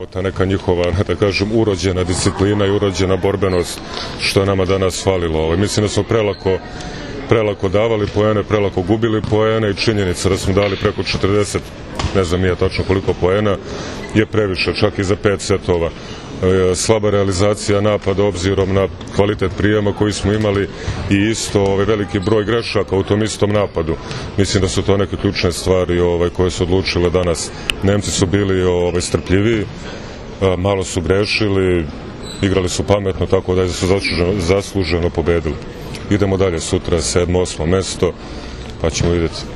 Ta neka njihova, da kažem, urođena disciplina i urođena borbenost, što je nama danas falilo. Mislim da smo prelako davali poene, prelako gubili poene i činjenica da smo dali preko 40, ne znam nije tačno koliko poena, je previše, čak i za 5 setova. Slaba realizacija napada obzirom na kvalitet prijema koji smo imali i isto veliki broj grešaka u tom istom napadu. Mislim da su to neke ključne stvari koje su odlučile danas. Nemci su bili strpljiviji, malo su grešili, igrali su pametno, tako da su zasluženo pobedili. Idemo dalje sutra, 7. 8. mesto, pa ćemo vidjeti.